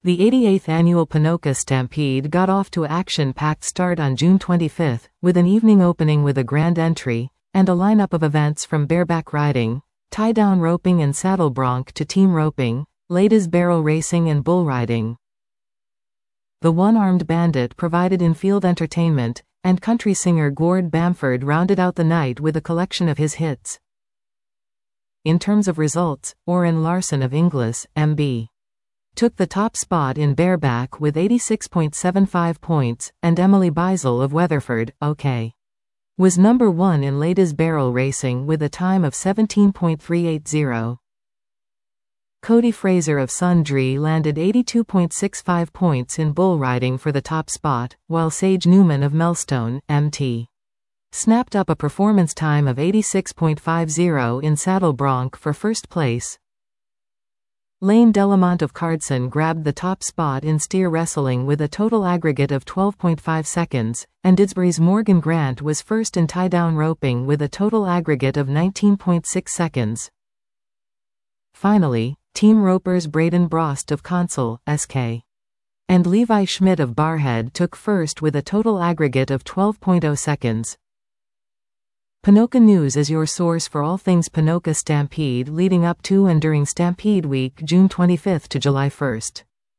The 88th annual Ponoka Stampede got off to an action-packed start on June 25, with an evening opening with a grand entry, and a lineup of events from bareback riding, tie-down roping and saddle bronc to team roping, ladies barrel racing and bull riding. The One-Armed Bandit provided in-field entertainment, and country singer Gord Bamford rounded out the night with a collection of his hits. In terms of results, Oren Larson of Inglis, MB, took the top spot in bareback with 86.75 points, and Emily Beisel of Weatherford, OK, was number 1 in ladies barrel racing with a time of 17.380. Cody Fraser of Sundre landed 82.65 points in bull riding for the top spot, while Sage Newman of Melstone, MT, snapped up a performance time of 86.50 in saddle bronc for first place. Lane Delamont of Cardson grabbed the top spot in steer wrestling with a total aggregate of 12.5 seconds, and Didsbury's Morgan Grant was first in tie-down roping with a total aggregate of 19.6 seconds. Finally, Team Ropers Braden Brost of Consell, SK, and Levi Schmidt of Barhead took first with a total aggregate of 12.0 seconds. Ponoka News is your source for all things Ponoka Stampede leading up to and during Stampede Week, June 25 to July 1.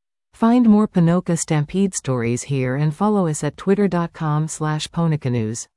Find more Ponoka Stampede stories here and follow us at twitter.com/PonokaNews.